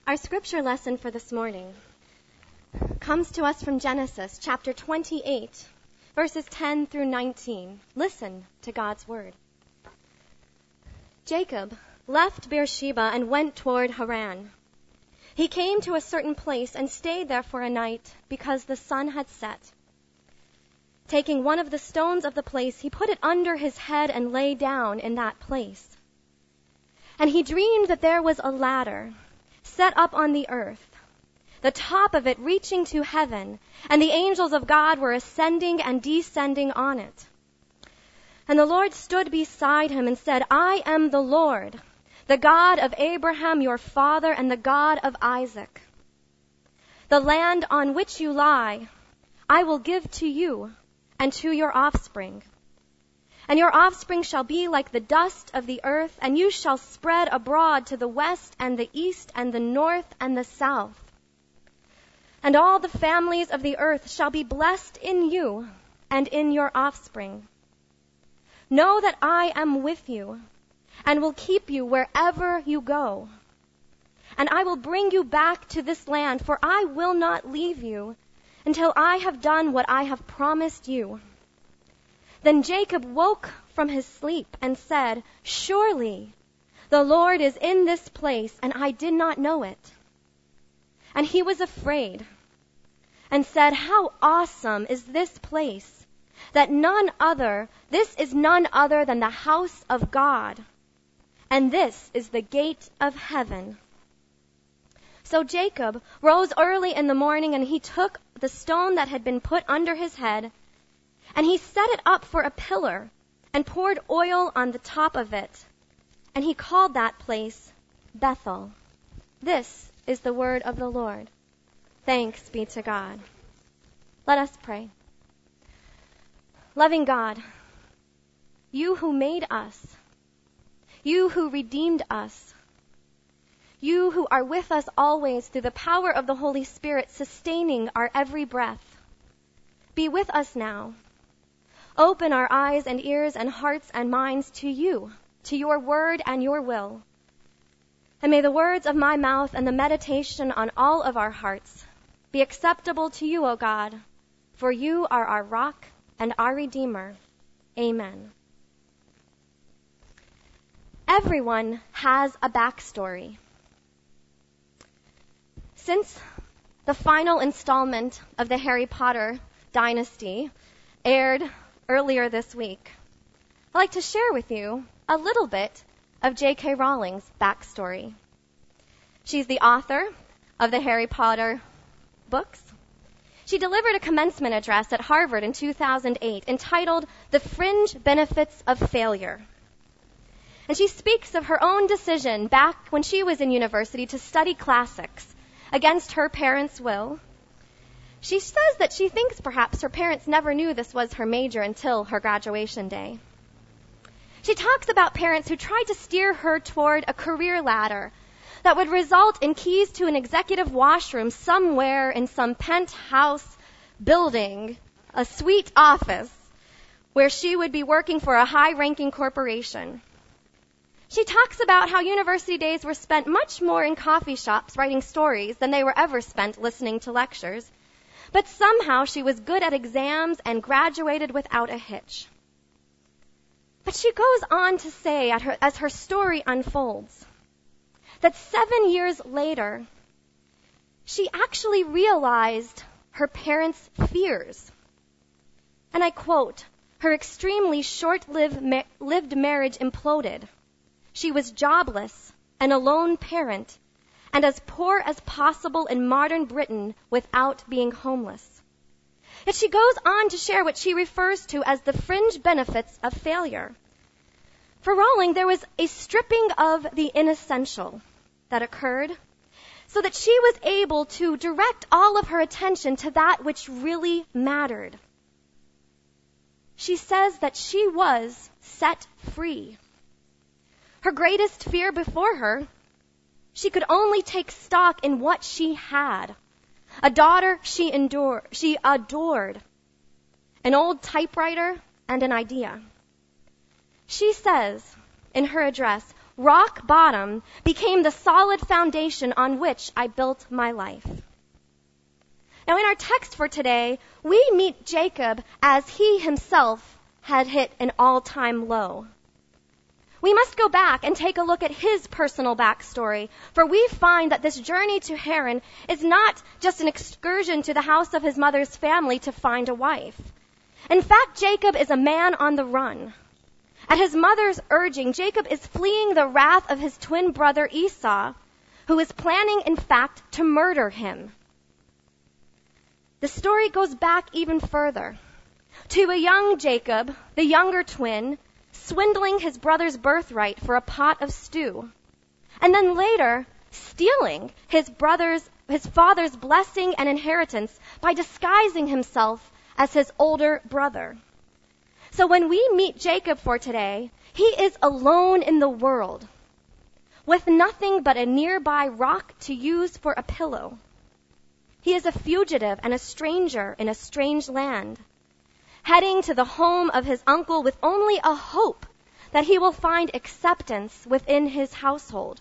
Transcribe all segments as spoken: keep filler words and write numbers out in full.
Our scripture lesson for this morning comes to us from Genesis chapter twenty-eight, verses ten through nineteen. Listen to God's word. Jacob left Beersheba and went toward Haran. He came to a certain place and stayed there for a night because the sun had set. Taking one of the stones of the place, he put it under his head and lay down in that place. And he dreamed that there was a ladder set up on the earth, the top of it reaching to heaven, and the angels of God were ascending and descending on it. And the Lord stood beside him and said, I am the Lord, the God of Abraham your father and the God of Isaac. The land on which you lie, I will give to you and to your offspring. And your offspring shall be like the dust of the earth, and you shall spread abroad to the west and the east and the north and the south. And all the families of the earth shall be blessed in you and in your offspring. Know that I am with you and will keep you wherever you go. And I will bring you back to this land, for I will not leave you until I have done what I have promised you. Then Jacob woke from his sleep and said, Surely the Lord is in this place, and I did not know it. And he was afraid and said, How awesome is this place, that none other, this is none other than the house of God, and this is the gate of heaven. So Jacob rose early in the morning, and he took the stone that had been put under his head, and he set it up for a pillar and poured oil on the top of it. And he called that place Bethel. This is the word of the Lord. Thanks be to God. Let us pray. Loving God, you who made us, you who redeemed us, you who are with us always through the power of the Holy Spirit sustaining our every breath, be with us now. Open our eyes and ears and hearts and minds to you, to your word and your will. And may the words of my mouth and the meditation on all of our hearts be acceptable to you, O God, for you are our rock and our Redeemer. Amen. Everyone has a backstory. Since the final installment of the Harry Potter dynasty aired earlier this week, I'd like to share with you a little bit of J K Rowling's backstory. She's the author of the Harry Potter books. She delivered a commencement address at Harvard in two thousand eight entitled The Fringe Benefits of Failure. And she speaks of her own decision back when she was in university to study classics against her parents' will. She says that she thinks perhaps her parents never knew this was her major until her graduation day. She talks about parents who tried to steer her toward a career ladder that would result in keys to an executive washroom somewhere in some penthouse building, a suite office, where she would be working for a high-ranking corporation. She talks about how university days were spent much more in coffee shops writing stories than they were ever spent listening to lectures. But somehow she was good at exams and graduated without a hitch. But she goes on to say, at her, as her story unfolds, that seven years later, she actually realized her parents' fears. And I quote, her extremely short-lived ma- lived marriage imploded. She was jobless, an alone parent, and as poor as possible in modern Britain without being homeless. Yet she goes on to share what she refers to as the fringe benefits of failure. For Rowling, there was a stripping of the inessential that occurred so that she was able to direct all of her attention to that which really mattered. She says that she was set free. Her greatest fear before her, she could only take stock in what she had. A daughter she endured, she adored, an old typewriter, and an idea. She says in her address, rock bottom, became the solid foundation on which I built my life. Now, in our text for today, we meet Jacob as he himself had hit an all-time low. We must go back and take a look at his personal backstory, for we find that this journey to Haran is not just an excursion to the house of his mother's family to find a wife. In fact, Jacob is a man on the run. At his mother's urging, Jacob is fleeing the wrath of his twin brother Esau, who is planning, in fact, to murder him. The story goes back even further to a young Jacob, the younger twin, swindling his brother's birthright for a pot of stew, and then later stealing his brother's, his father's blessing and inheritance by disguising himself as his older brother. So when we meet Jacob for today, he is alone in the world, with nothing but a nearby rock to use for a pillow. He is a fugitive and a stranger in a strange land, heading to the home of his uncle with only a hope that he will find acceptance within his household.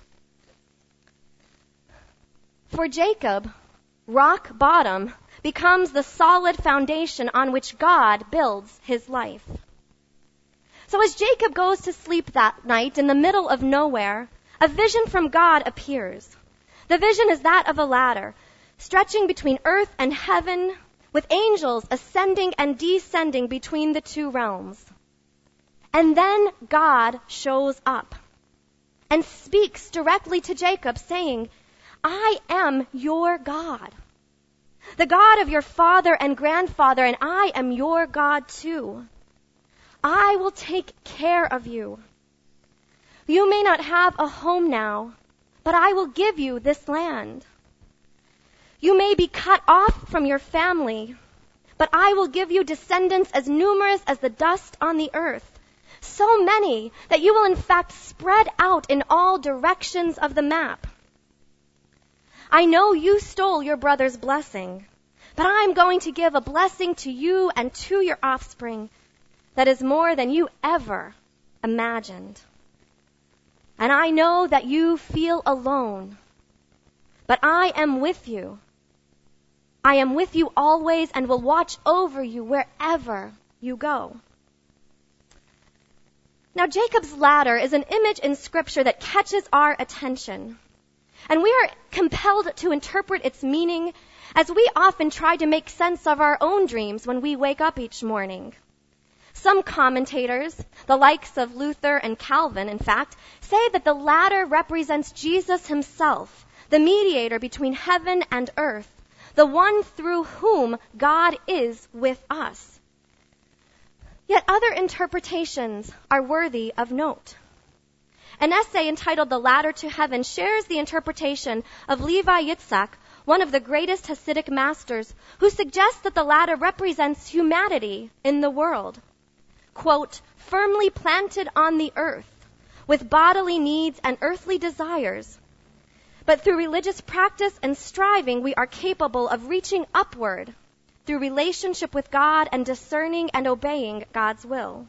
For Jacob, rock bottom becomes the solid foundation on which God builds his life. So as Jacob goes to sleep that night in the middle of nowhere, a vision from God appears. The vision is that of a ladder, stretching between earth and heaven, with angels ascending and descending between the two realms. And then God shows up and speaks directly to Jacob, saying, I am your God, the God of your father and grandfather, and I am your God too. I will take care of you. You may not have a home now, but I will give you this land. You may be cut off from your family, but I will give you descendants as numerous as the dust on the earth, so many that you will in fact spread out in all directions of the map. I know you stole your brother's blessing, but I'm going to give a blessing to you and to your offspring that is more than you ever imagined. And I know that you feel alone, but I am with you. I am with you always and will watch over you wherever you go. Now, Jacob's ladder is an image in Scripture that catches our attention. And we are compelled to interpret its meaning as we often try to make sense of our own dreams when we wake up each morning. Some commentators, the likes of Luther and Calvin, in fact, say that the ladder represents Jesus himself, the mediator between heaven and earth, the one through whom God is with us. Yet other interpretations are worthy of note. An essay entitled The Ladder to Heaven shares the interpretation of Levi Yitzhak, one of the greatest Hasidic masters, who suggests that the ladder represents humanity in the world. Quote, firmly planted on the earth, with bodily needs and earthly desires. But through religious practice and striving, we are capable of reaching upward through relationship with God and discerning and obeying God's will.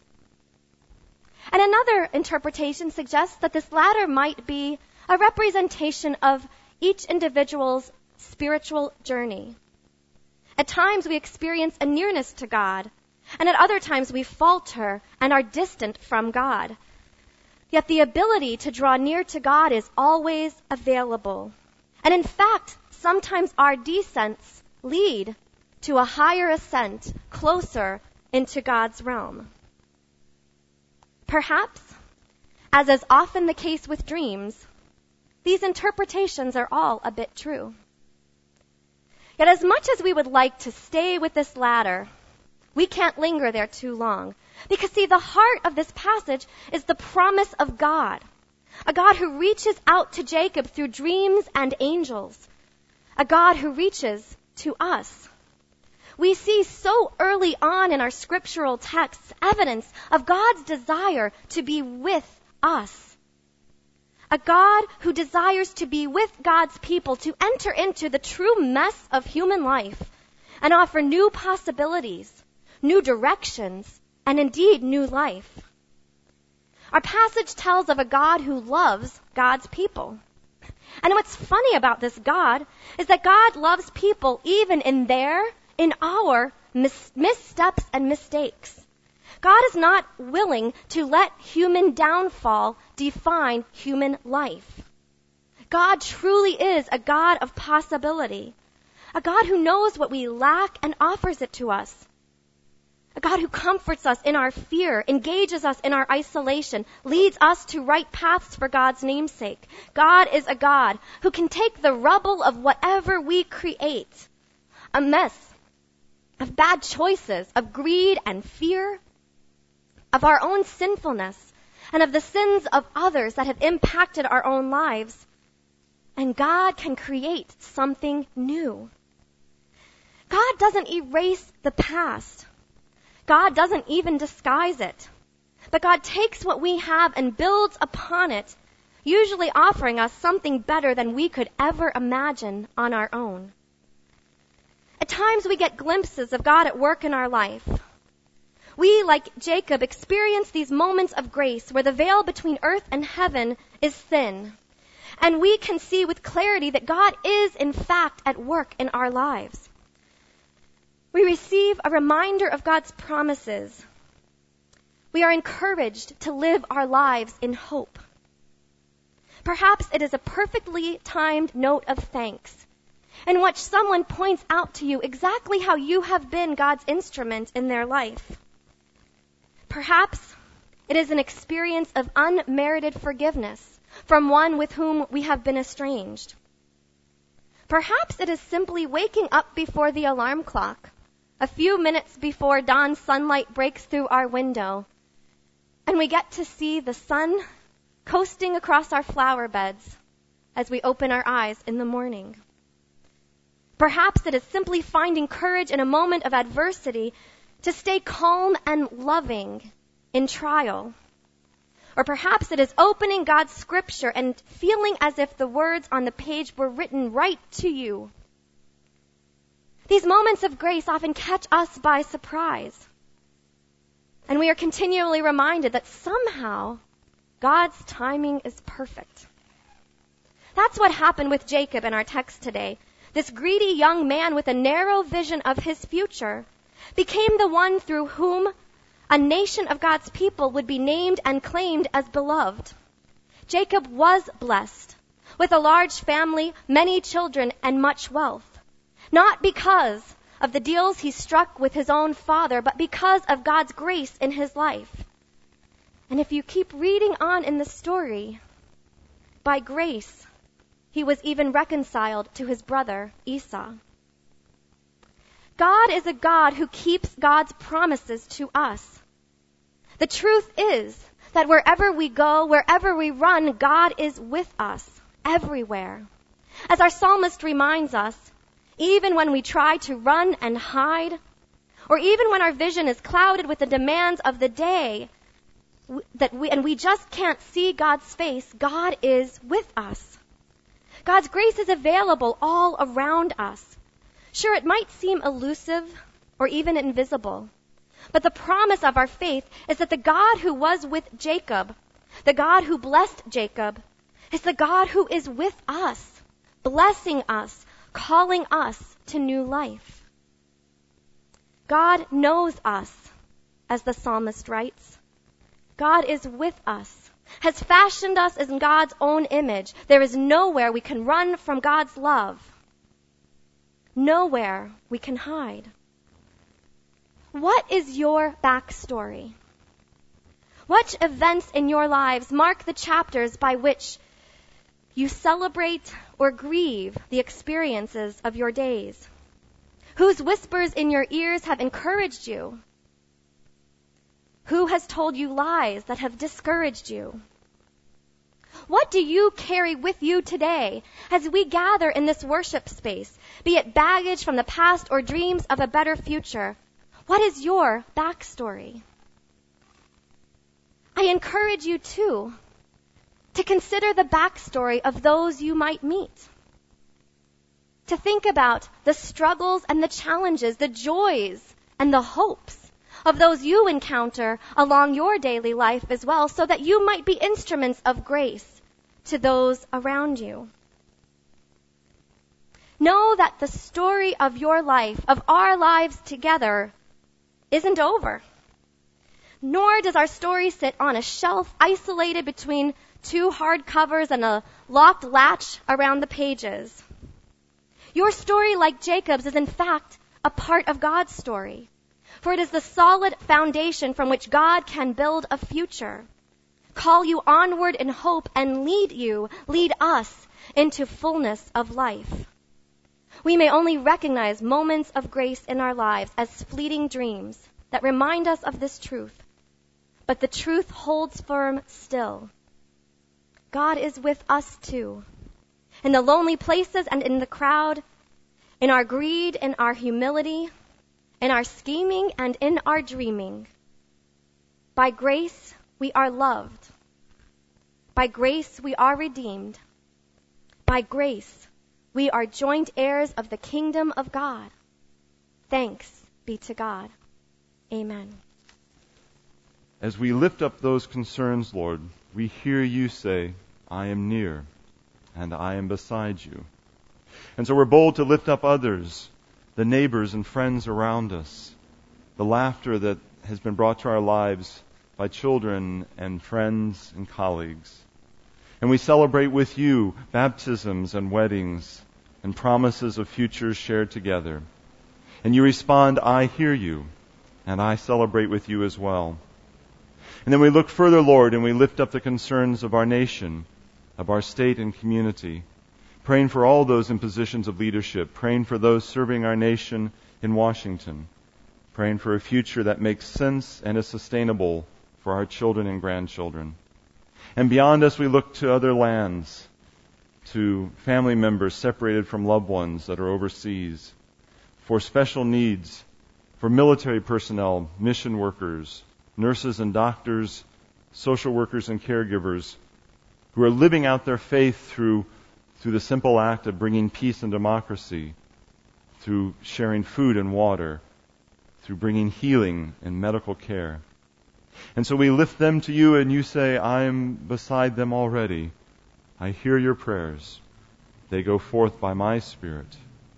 And another interpretation suggests that this ladder might be a representation of each individual's spiritual journey. At times we experience a nearness to God, and at other times we falter and are distant from God. Yet the ability to draw near to God is always available. And in fact, sometimes our descents lead to a higher ascent closer into God's realm. Perhaps, as is often the case with dreams, these interpretations are all a bit true. Yet as much as we would like to stay with this ladder, we can't linger there too long. Because see, the heart of this passage is the promise of God. A God who reaches out to Jacob through dreams and angels. A God who reaches to us. We see so early on in our scriptural texts evidence of God's desire to be with us. A God who desires to be with God's people, to enter into the true mess of human life and offer new possibilities, new directions, and indeed new life. Our passage tells of a God who loves God's people. And what's funny about this God is that God loves people even in their, in our mis- missteps and mistakes. God is not willing to let human downfall define human life. God truly is a God of possibility, a God who knows what we lack and offers it to us. A God who comforts us in our fear, engages us in our isolation, leads us to right paths for God's namesake. God is a God who can take the rubble of whatever we create, a mess of bad choices, of greed and fear, of our own sinfulness, and of the sins of others that have impacted our own lives. And God can create something new. God doesn't erase the past. God doesn't even disguise it. But God takes what we have and builds upon it, usually offering us something better than we could ever imagine on our own. At times we get glimpses of God at work in our life. We, like Jacob, experience these moments of grace where the veil between earth and heaven is thin. And we can see with clarity that God is, in fact, at work in our lives. We receive a reminder of God's promises. We are encouraged to live our lives in hope. Perhaps it is a perfectly timed note of thanks in which someone points out to you exactly how you have been God's instrument in their life. Perhaps it is an experience of unmerited forgiveness from one with whom we have been estranged. Perhaps it is simply waking up before the alarm clock, a few minutes before dawn sunlight breaks through our window, and we get to see the sun coasting across our flower beds as we open our eyes in the morning. Perhaps it is simply finding courage in a moment of adversity to stay calm and loving in trial. Or perhaps it is opening God's scripture and feeling as if the words on the page were written right to you. These moments of grace often catch us by surprise. And we are continually reminded that somehow God's timing is perfect. That's what happened with Jacob in our text today. This greedy young man with a narrow vision of his future became the one through whom a nation of God's people would be named and claimed as beloved. Jacob was blessed with a large family, many children, and much wealth. Not because of the deals he struck with his own father, but because of God's grace in his life. And if you keep reading on in the story, by grace, he was even reconciled to his brother Esau. God is a God who keeps God's promises to us. The truth is that wherever we go, wherever we run, God is with us, everywhere. As our psalmist reminds us, even when we try to run and hide, or even when our vision is clouded with the demands of the day, that we, and we just can't see God's face, God is with us. God's grace is available all around us. Sure, it might seem elusive or even invisible, but the promise of our faith is that the God who was with Jacob, the God who blessed Jacob, is the God who is with us, blessing us, calling us to new life. God knows us, as the psalmist writes. God is with us, has fashioned us in God's own image. There is nowhere we can run from God's love. Nowhere we can hide. What is your backstory? What events in your lives mark the chapters by which you celebrate or grieve the experiences of your days? Whose whispers in your ears have encouraged you? Who has told you lies that have discouraged you? What do you carry with you today as we gather in this worship space, be it baggage from the past or dreams of a better future? What is your backstory? I encourage you, too, to consider the backstory of those you might meet. To think about the struggles and the challenges, the joys and the hopes of those you encounter along your daily life as well, so that you might be instruments of grace to those around you. Know that the story of your life, of our lives together, isn't over. Nor does our story sit on a shelf isolated between two hard covers and a locked latch around the pages. Your story, like Jacob's, is in fact a part of God's story, for it is the solid foundation from which God can build a future, call you onward in hope, and lead you, lead us into fullness of life. We may only recognize moments of grace in our lives as fleeting dreams that remind us of this truth, but the truth holds firm still. God is with us too, in the lonely places and in the crowd, in our greed, in our humility, in our scheming, and in our dreaming. By grace, we are loved. By grace, we are redeemed. By grace, we are joint heirs of the kingdom of God. Thanks be to God. Amen. As we lift up those concerns, Lord, we hear you say, I am near, and I am beside you. And so we're bold to lift up others, the neighbors and friends around us, the laughter that has been brought to our lives by children and friends and colleagues. And we celebrate with you baptisms and weddings and promises of futures shared together. And you respond, I hear you, and I celebrate with you as well. And then we look further, Lord, and we lift up the concerns of our nation, of our state and community, praying for all those in positions of leadership, praying for those serving our nation in Washington, praying for a future that makes sense and is sustainable for our children and grandchildren. And beyond us, we look to other lands, to family members separated from loved ones that are overseas, for special needs, for military personnel, mission workers, nurses and doctors, social workers and caregivers who are living out their faith through, through the simple act of bringing peace and democracy, through sharing food and water, through bringing healing and medical care. And so we lift them to you, and you say, I am beside them already. I hear your prayers. They go forth by my Spirit.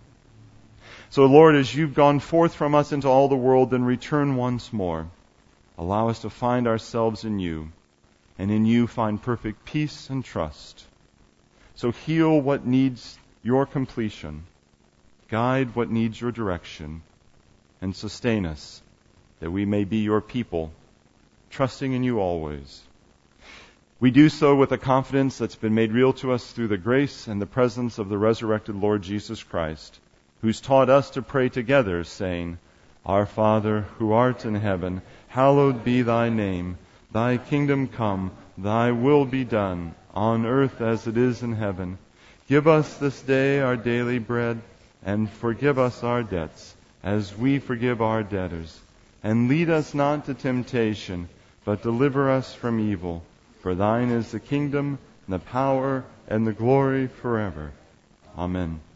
So, Lord, as you've gone forth from us into all the world, then return once more. Allow us to find ourselves in you, and in you find perfect peace and trust. So heal what needs your completion, guide what needs your direction, and sustain us, that we may be your people, trusting in you always. We do so with a confidence that's been made real to us through the grace and the presence of the resurrected Lord Jesus Christ, who's taught us to pray together, saying, Our Father, who art in heaven, hallowed be thy name. Thy kingdom come, thy will be done, on earth as it is in heaven. Give us this day our daily bread, and forgive us our debts, as we forgive our debtors. And lead us not to temptation, but deliver us from evil. For thine is the kingdom, and the power, and the glory forever. Amen.